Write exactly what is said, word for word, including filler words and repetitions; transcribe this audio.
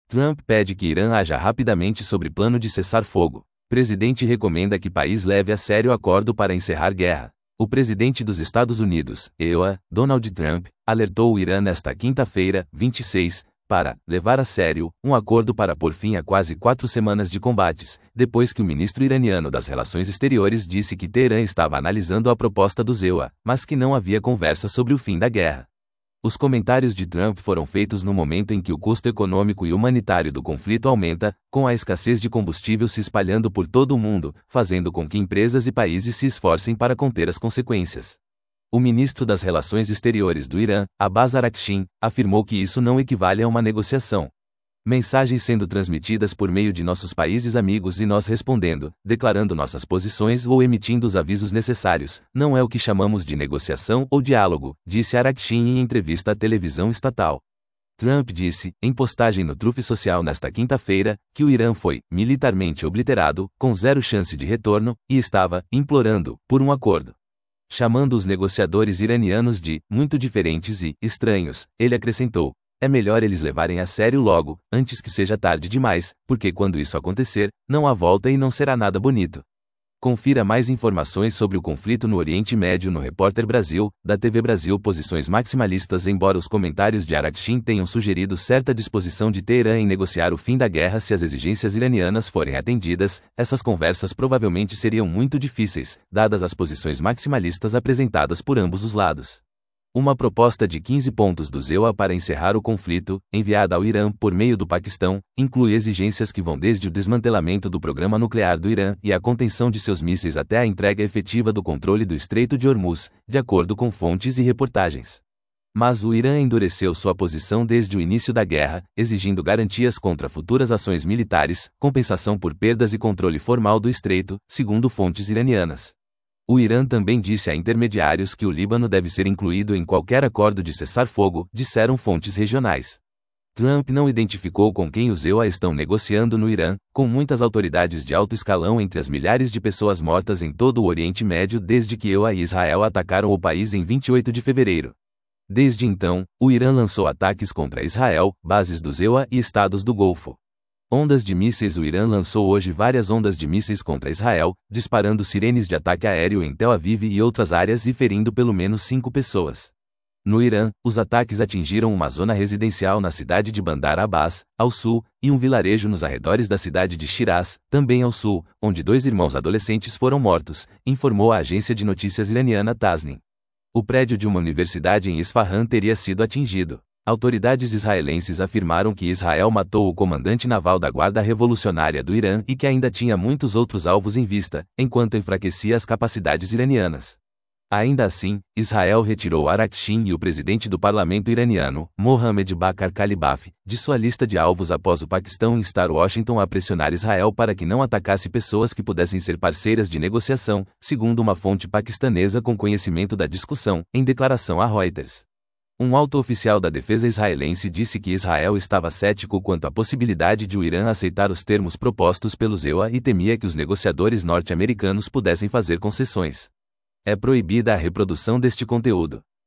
Trump pede que Irã haja rapidamente sobre plano de cessar fogo. Presidente recomenda que país leve a sério acordo para encerrar guerra. O presidente dos Estados Unidos, E U A, Donald Trump, alertou o Irã nesta quinta-feira, vinte e seis, para levar a sério um acordo para pôr fim a quase quatro semanas de combates, depois que o ministro iraniano das Relações Exteriores disse que Teherã estava analisando a proposta dos E U A, mas que não havia conversa sobre o fim da guerra. Os comentários de Trump foram feitos no momento em que o custo econômico e humanitário do conflito aumenta, com a escassez de combustível se espalhando por todo o mundo, fazendo com que empresas e países se esforcem para conter as consequências. O ministro das Relações Exteriores do Irã, Abbas Araghchi, afirmou que isso não equivale a uma negociação. Mensagens sendo transmitidas por meio de nossos países amigos e nós respondendo, declarando nossas posições ou emitindo os avisos necessários, não é o que chamamos de negociação ou diálogo, disse Araghchi em entrevista à televisão estatal. Trump disse, em postagem no Truth Social nesta quinta-feira, que o Irã foi militarmente obliterado, com zero chance de retorno, e estava implorando por um acordo. Chamando os negociadores iranianos de muito diferentes e estranhos, ele acrescentou: é melhor eles levarem a sério logo, antes que seja tarde demais, porque quando isso acontecer, não há volta e não será nada bonito. Confira mais informações sobre o conflito no Oriente Médio no Repórter Brasil, da T V Brasil. Posições maximalistas. Embora os comentários de Araghchi tenham sugerido certa disposição de Teherã em negociar o fim da guerra se as exigências iranianas forem atendidas, essas conversas provavelmente seriam muito difíceis, dadas as posições maximalistas apresentadas por ambos os lados. Uma proposta de quinze pontos do E U A para encerrar o conflito, enviada ao Irã por meio do Paquistão, inclui exigências que vão desde o desmantelamento do programa nuclear do Irã e a contenção de seus mísseis até a entrega efetiva do controle do Estreito de Hormuz, de acordo com fontes e reportagens. Mas o Irã endureceu sua posição desde o início da guerra, exigindo garantias contra futuras ações militares, compensação por perdas e controle formal do Estreito, segundo fontes iranianas. O Irã também disse a intermediários que o Líbano deve ser incluído em qualquer acordo de cessar-fogo, disseram fontes regionais. Trump não identificou com quem os E U A estão negociando no Irã, com muitas autoridades de alto escalão entre as milhares de pessoas mortas em todo o Oriente Médio desde que E U A e Israel atacaram o país em vinte e oito de fevereiro. Desde então, o Irã lançou ataques contra Israel, bases dos E U A e estados do Golfo. Ondas de mísseis. O Irã lançou hoje várias ondas de mísseis contra Israel, disparando sirenes de ataque aéreo em Tel Aviv e outras áreas e ferindo pelo menos cinco pessoas. No Irã, os ataques atingiram uma zona residencial na cidade de Bandar Abbas, ao sul, e um vilarejo nos arredores da cidade de Shiraz, também ao sul, onde dois irmãos adolescentes foram mortos, informou a agência de notícias iraniana Tasnim. O prédio de uma universidade em Isfahan teria sido atingido. Autoridades israelenses afirmaram que Israel matou o comandante naval da Guarda Revolucionária do Irã e que ainda tinha muitos outros alvos em vista, enquanto enfraquecia as capacidades iranianas. Ainda assim, Israel retirou Araghchi e o presidente do parlamento iraniano, Mohammad Bakr Kalibaf, de sua lista de alvos após o Paquistão instar Washington a pressionar Israel para que não atacasse pessoas que pudessem ser parceiras de negociação, segundo uma fonte paquistanesa com conhecimento da discussão, em declaração à Reuters. Um alto oficial da defesa israelense disse que Israel estava cético quanto à possibilidade de o Irã aceitar os termos propostos pelos E U A e temia que os negociadores norte-americanos pudessem fazer concessões. É proibida a reprodução deste conteúdo.